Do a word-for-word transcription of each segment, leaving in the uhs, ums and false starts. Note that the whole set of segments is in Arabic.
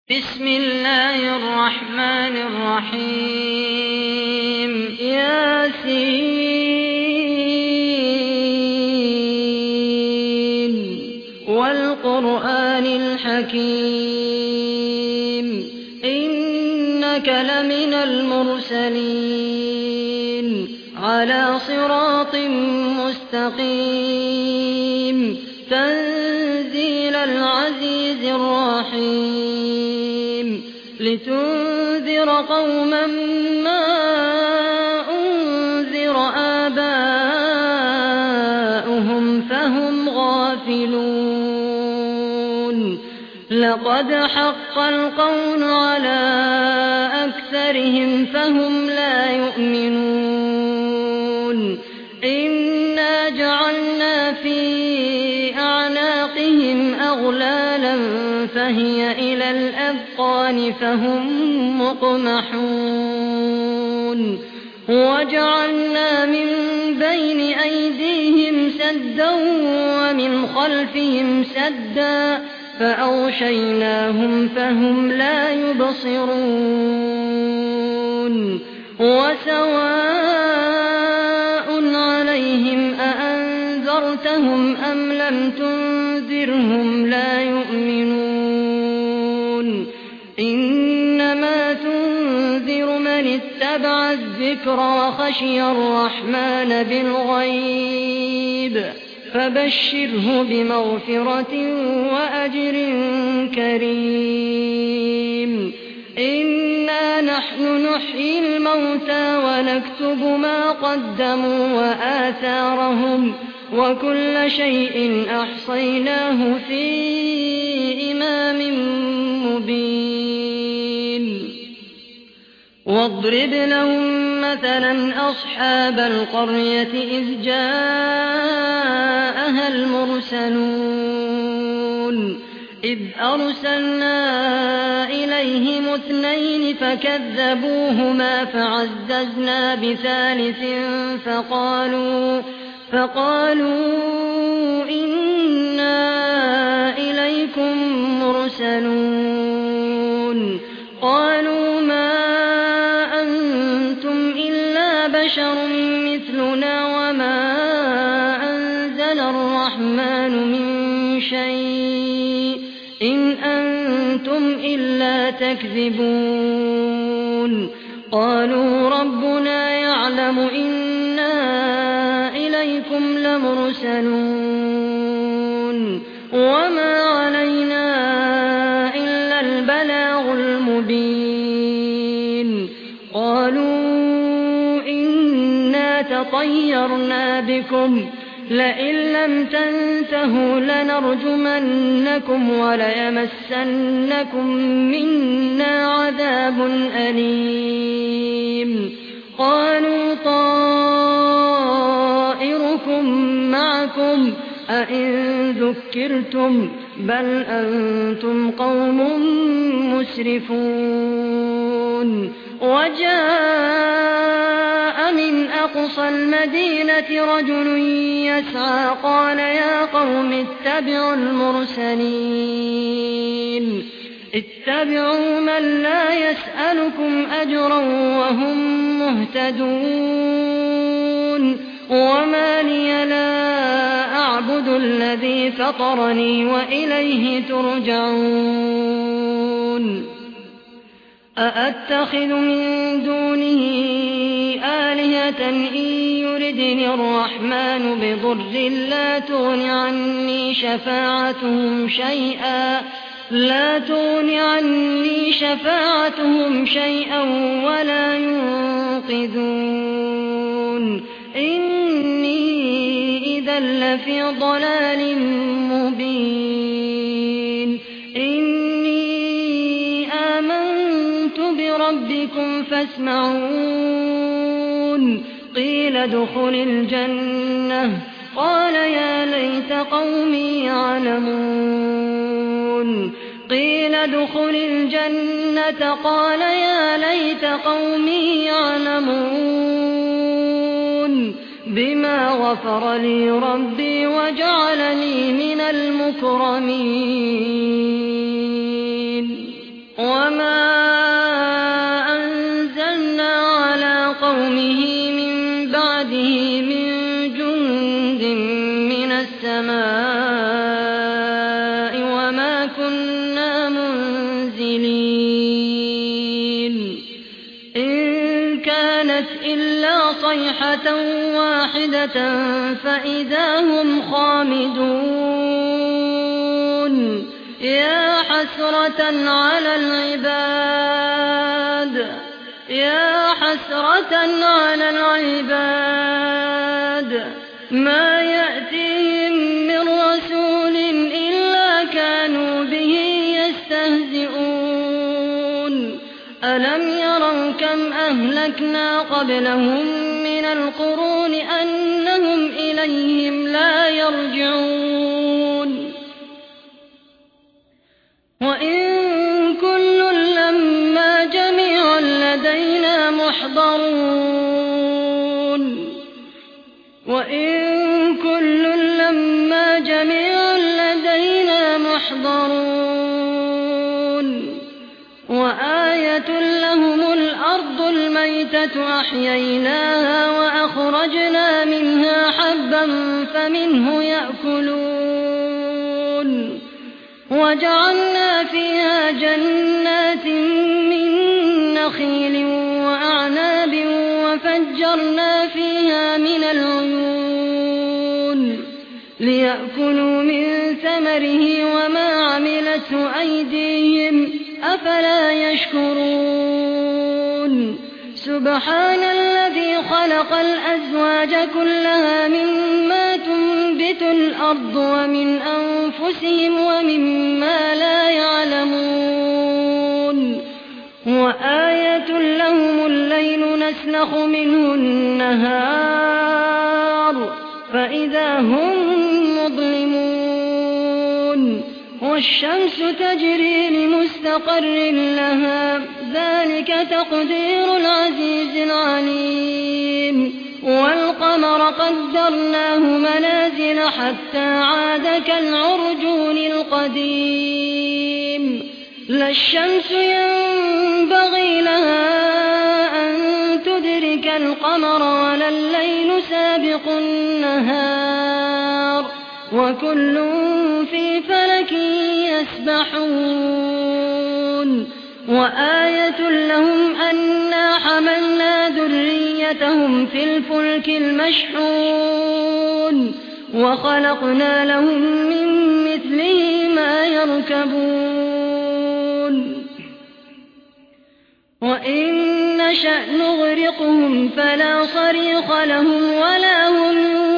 بسم الله الرحمن الرحيم ياسين والقرآن الحكيم إنك لمن المرسلين على صراط مستقيم تنزيل العزيز الرحيم لتنذر قوما ما أنذر آباؤهم فهم غافلون لقد حق القول على أكثرهم فهم لا يؤمنون إنا جعلنا في أعناقهم أغلالا فهي إلى الأذقان فهم مقمحون وجعلنا من بين أيديهم سدا ومن خلفهم سدا فأغشيناهم فهم لا يبصرون وسواء عليهم أأنذرتهم أم لم تنذرهم لا يؤمنون إنما تنذر من اتبع الذكر وخشي الرحمن بالغيب فبشره بمغفرة وأجر كريم إنا نحن نحيي الموتى ونكتب ما قدموا وآثارهم وكل شيء أحصيناه في إمام مبين واضرب لهم مثلا أصحاب القرية إذ جاءها المرسلون إذ أرسلنا إليهم اثنين فكذبوهما فعززنا بثالث فقالوا فقالوا إنا إليكم مرسلون قالوا ما أنتم إلا بشر مثلنا وما أنزل الرحمن من شيء إن أنتم إلا تكذبون قالوا ربنا يعلم إنا إليكم لمرسلون وما علينا إلا البلاغ المبين قالوا إنا تطيرنا بكم لئن لم تنتهوا لنرجمنكم وليمسنكم منا عذاب أليم قالوا طائركم معكم أئن ذكرتم بل أنتم قوم مسرفون وجاء من أقصى المدينة رجل يسعى قال يا قوم اتبعوا المرسلين اتبعوا من لا يسألكم أجرا وهم مهتدون وما لي لا أعبد الذي فطرني وإليه ترجعون أأتخذ من دونه آلهة إن يردني الرحمن بضر لا تغن عني شفاعتهم شيئا لا تغن عني شفاعتهم شيئا ولا ينقذون إني إذا لفي ضلال مبين إني آمنت بربكم فاسمعون قيل ادخل الجنة قال يا ليت قومي يعلمون قيل ادخل الجنة قال يا ليت قومي يعلمون بما غفر لي ربي وجعلني من المكرمين وما أنزلنا على قومه من بعده من جند من السماء وما كنا منزلين إن كانت إلا صيحة واحدة فإذا هم خامدون يا حسرة على العباد يا حسرة على العباد ما يأتيهم من رسول إلا كانوا به يستهزئون ألم يروا كم أهلكنا قبلهم من القرون أنهم إليهم لا يرجعون وإن كل لما جميع لدينا محضرون وإن كل لما جميع لدينا محضرون وآية لهم الأرض الميتة أحييناها وأخرجنا منها حبا فمنه يأكلون وجعلنا فيها جنات من نخيل وأعناب وفجرنا فيها من العيون ليأكلوا من ثمره وما عملته أيديهم أفلا يشكرون سبحان الذي خلق الأزواج كلها مما تنبت الأرض ومن أنفسهم ومما لا يعلمون وآية لهم الليل نسلخ منه النهار فإذا هم مظلمون والشمس تجري لمستقر لها ذلك تقدير العزيز العليم والقمر قدرناه منازل حتى عاد كالعرجون القديم لا الشمس ينبغي لها أن تدرك القمر ولا الليل سابق النهار وكل في فلك يسبحون وآية لهم أنا حملنا ذريتهم في الفلك المشحون وخلقنا لهم من مثله ما يركبون وإن نشأ نغرقهم فلا صريخ لهم ولا هم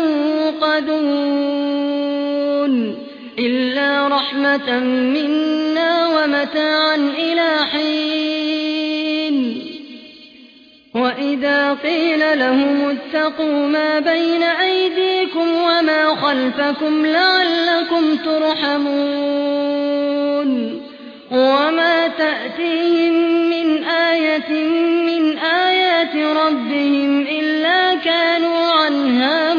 ينقذون إلا رحمة منا ومتاعا إلى حين وإذا قيل لهم اتقوا ما بين أيديكم وما خلفكم لعلكم ترحمون وما تأتيهم من آية من آيات ربهم إلا كانوا عنها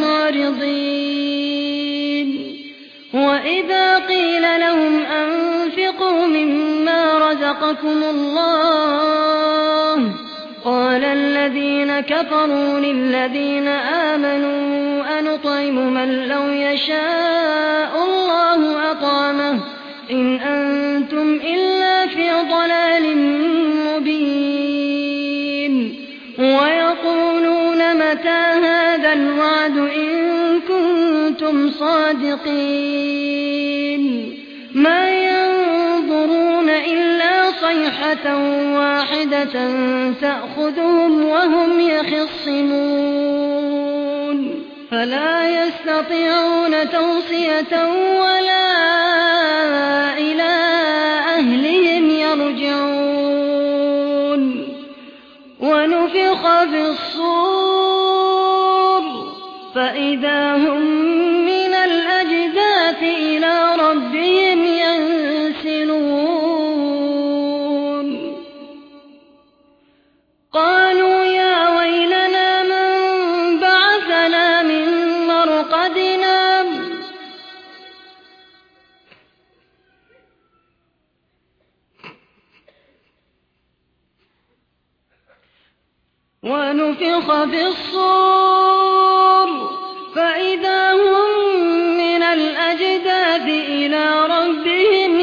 معرضين وإذا قيل لهم أنفقوا مما رزقكم الله قال الذين كفروا للذين آمنوا أنطعم من لو يشاء الله أطعمه إن أنتم إلا في ضلال مبين ويقولون متى هذا الوعد إن كنتم صادقين ما ينظرون إلا صيحة واحدة تأخذهم وهم يخصمون فلا يستطيعون توصية ولا إلى أهلهم يرجعون ونفخ في الصور فإذا هم من الأجداث إلى ربهم ينسلون قالوا يا ويلنا من بعثنا من مرقدنا ونفخ في الصور فإذا هم من الأجداث إلى ربهم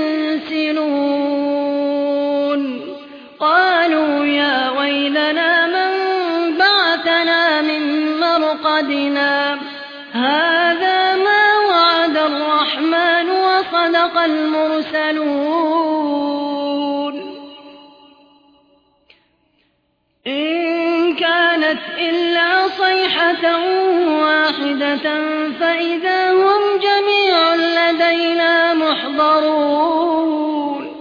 ينسلون قالوا يا ويلنا من بعثنا من مرقدنا هذا ما وعد الرحمن وصدق المرسلون إن كانت إلا صيحة واحدة فإذا هم جميع لدينا محضرون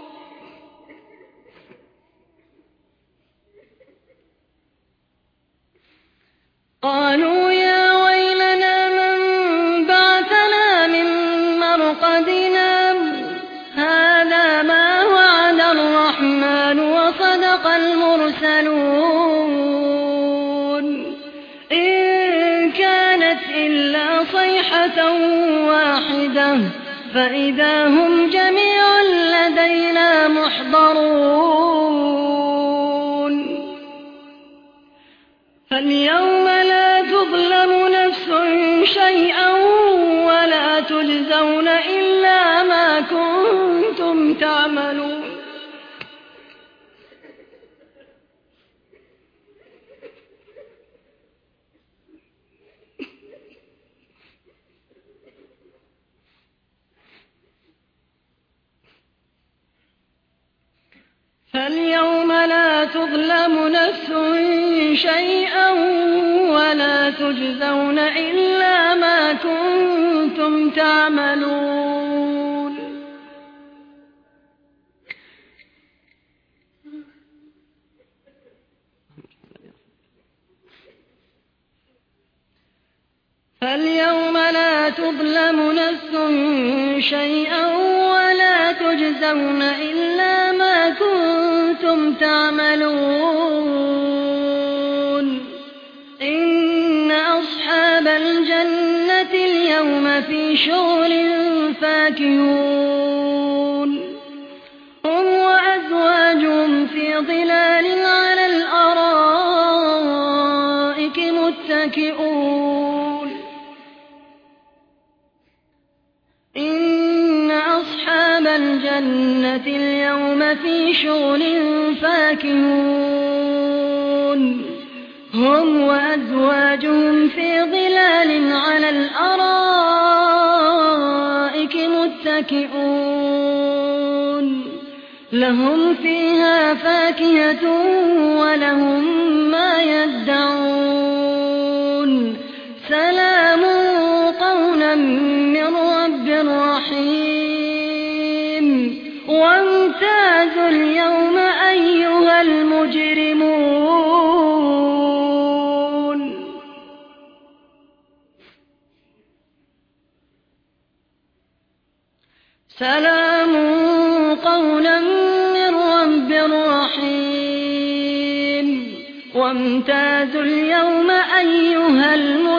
قالوا يا ويلنا من بعثنا من مرقدنا هذا ما وعد الرحمن وصدق المرسلون إن كانت إلا صيحة واحدة فإذا هم جميع لدينا محضرون فاليوم لا تظلم نفس شيئا ولا تجزون إلا ما كنتم تعملون فاليوم لا تظلم نفس شيئا ولا تجزون إلا ما كنتم تعملون فاليوم لا تظلم نفس شيئا ولا تجزون إلا ما كنتم تعملون إن أصحاب الجنة اليوم في شغل فاكهون هم وأزواجهم في ظلال على الأرائك متكئون إن أصحاب الجنة اليوم في شغل فاكهون هم وأزواجهم في ظلال على الأرائك متكئون لهم فيها فاكهة ولهم ما يدعون سلام قولا من رب رحيم وامتازوا اليوم أيها المجرمون سلام قولا من رب رحيم وامتازوا اليوم أيها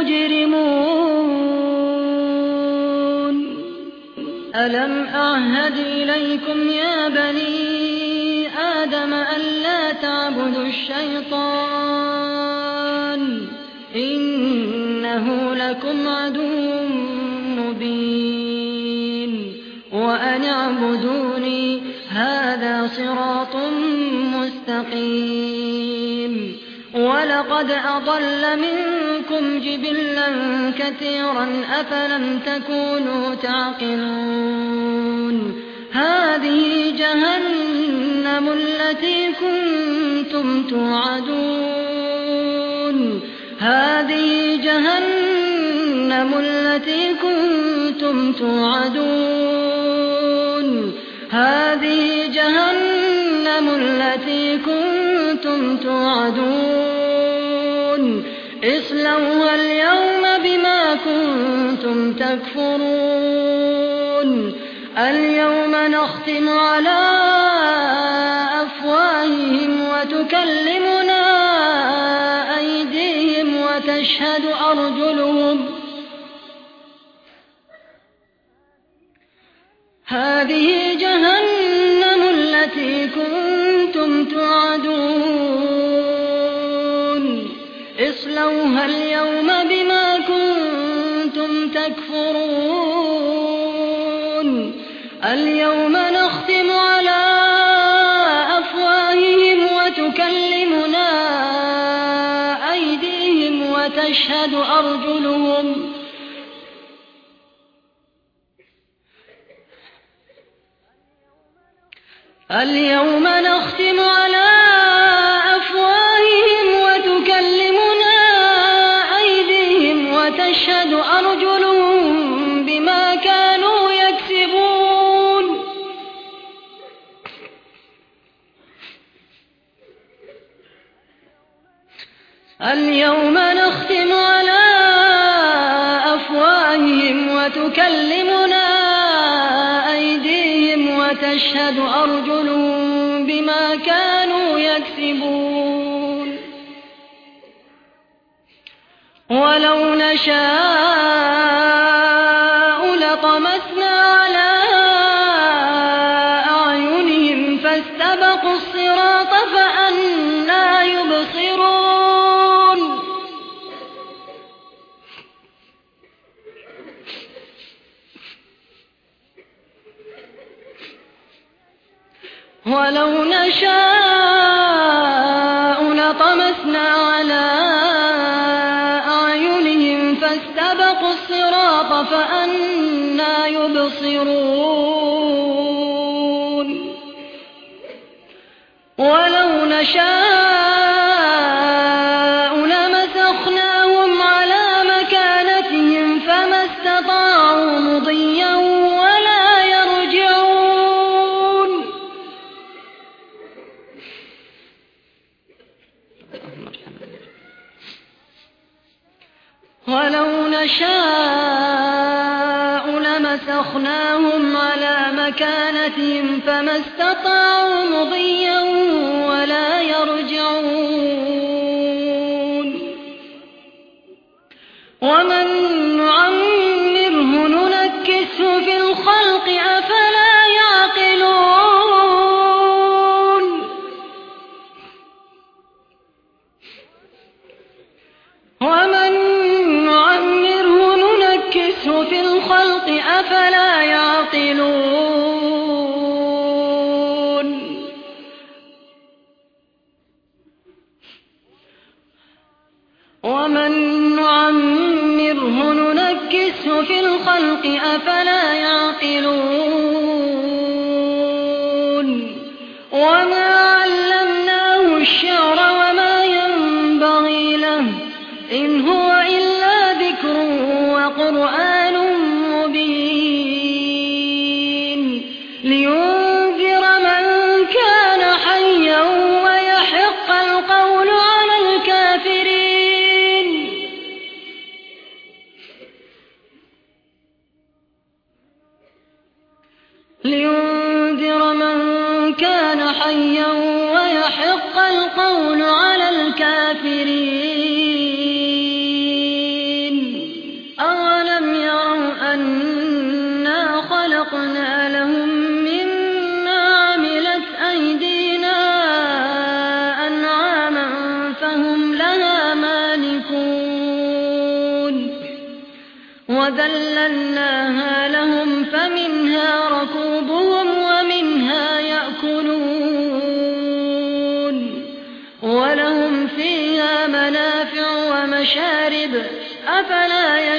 المجرمون ألم أعهد إليكم يا بني آدم ألا تعبدوا الشيطان إنه لكم عدو مبين وأن اعبدوني هذا صراط مستقيم ولقد أضل منكم جبلا كثيرا أفلم تكونوا تعقلون هذه جهنم التي كنتم توعدون هذه جهنم التي كنتم توعدون هذه جهنم التي كنتم توعدون اصلوها اليوم بما كنتم تكفرون اليوم نختم على أفواههم وتكلمنا أيديهم وتشهد أرجلهم هذه جهنم التي كنتم توعدون اصلوها اليوم بما كنتم تكفرون اليوم نختم على أفواههم وتكلمنا أيديهم وتشهد أرجلهم اليوم نختم على أفواههم وتكلمنا أيديهم وتشهد أرجلهم بما كانوا يكسبون اليوم نختم على أفواههم وتكلمنا أيديهم وتشهد أرجلهم بما كانوا يكسبون ولو نشاء لطمسنا على أعينهم فاستبقوا الصراط فأنى يبصرون ولو نشاء لطمسنا على أعينهم فاستبقوا الصراط فأنى يبصرون ولو نشاء لمسخناهم على مكانتهم فما استطاعوا مضيا ولا يرجعون ولو نشاء لمسخناهم على مكانتهم فما استطاعوا مضيا ولا يرجعون ومن نعمره ننكسه في الخلق أفلا يعقلون ومن نعمره ننكسه في الخلق أفلا يعقلون ومن نعمره ننكسه في الخلق أفلا يعقلون وما علمناه الشعر وما ينبغي له إن هو إلا ذكر وقرآن مبين لينذر من كان حيا ويحق القول على الكافرين لينذر من كان حيا ويحق القول على الكافرين أولم يروا أنا خلقنا لهم مما عملت أيدينا أنعاما فهم لها مالكون وذللناها لهم فمنها ركوبهم ومنها يأكلون ولهم فيها منافع ومشارب أفلا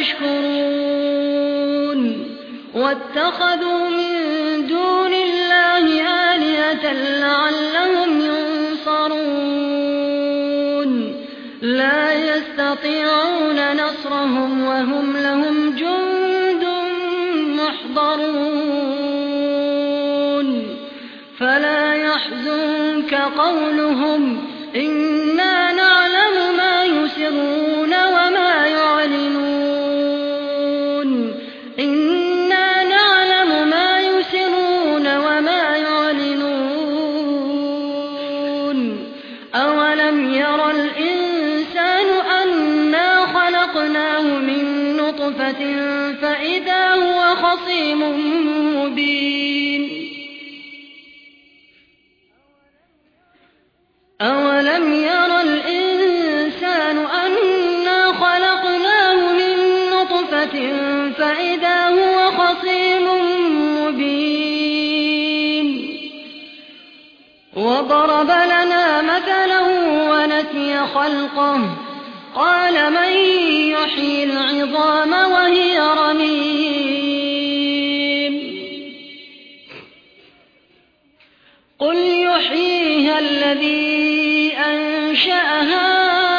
يشكرون واتخذوا من دون الله آلهة لعلهم ينصرون لا يستطيعون نصرهم وهم لهم جند محضرون فلا يحزنك قولهم إنا نعلم ما يسرون وما يعلنون إنا نعلم ما يسرون وما يعلنون أولم ير الإنسان أنا خلقناه من نطفة فإذا هو خصيم مبين أولم ير الإنسان أنا وضرب لنا مثلا ونسي خلقه قال من يحيي العظام وهي رميم قل يحييها الذي أنشأها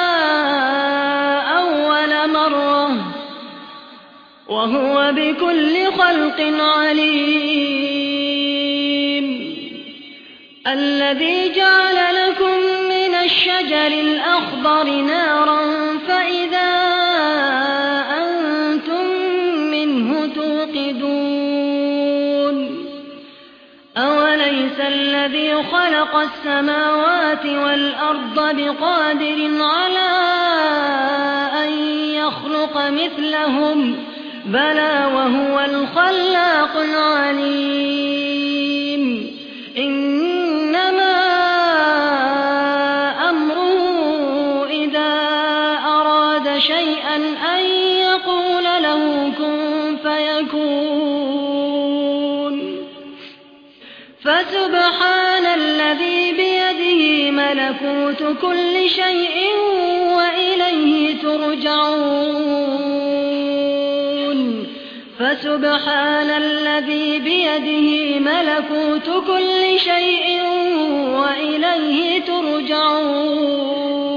أول مرة وهو بكل خلق عليم الذي جعل لكم من الشجر الأخضر نارا فإذا أنتم منه توقدون أوليس الذي خلق السماوات والأرض بقادر على أن يخلق مثلهم بلى وهو الخلاق العليم إنما أمره إذا أراد شيئا أن يقول له كن فيكون فسبحان الذي بيده ملكوت كل شيء وإليه ترجعون فسبحان الذي بيده ملكوت كل شيء وإليه ترجعون